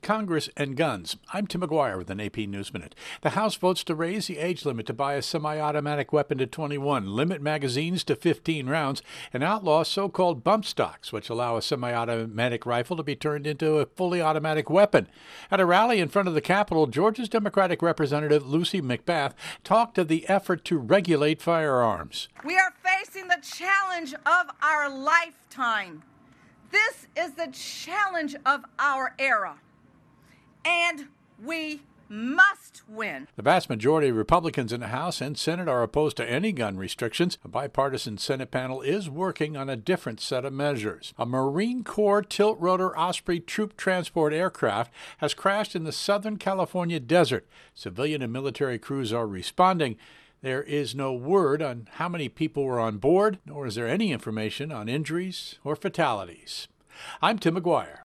Congress and guns. I'm Tim McGuire with an AP News Minute. The House votes to raise the age limit to buy a semi-automatic weapon to 21, limit magazines to 15 rounds, and outlaw so-called bump stocks, which allow a semi-automatic rifle to be turned into a fully automatic weapon. At a rally in front of the Capitol, Georgia's Democratic Representative Lucy McBath talked of the effort to regulate firearms. We are facing the challenge of our lifetime. This is the challenge of our era. And we must win. The vast majority of Republicans in the House and Senate are opposed to any gun restrictions. A bipartisan Senate panel is working on a different set of measures. A Marine Corps tilt-rotor Osprey troop transport aircraft has crashed in the Southern California desert. Civilian and military crews are responding. There is no word on how many people were on board, nor is there any information on injuries or fatalities. I'm Tim McGuire.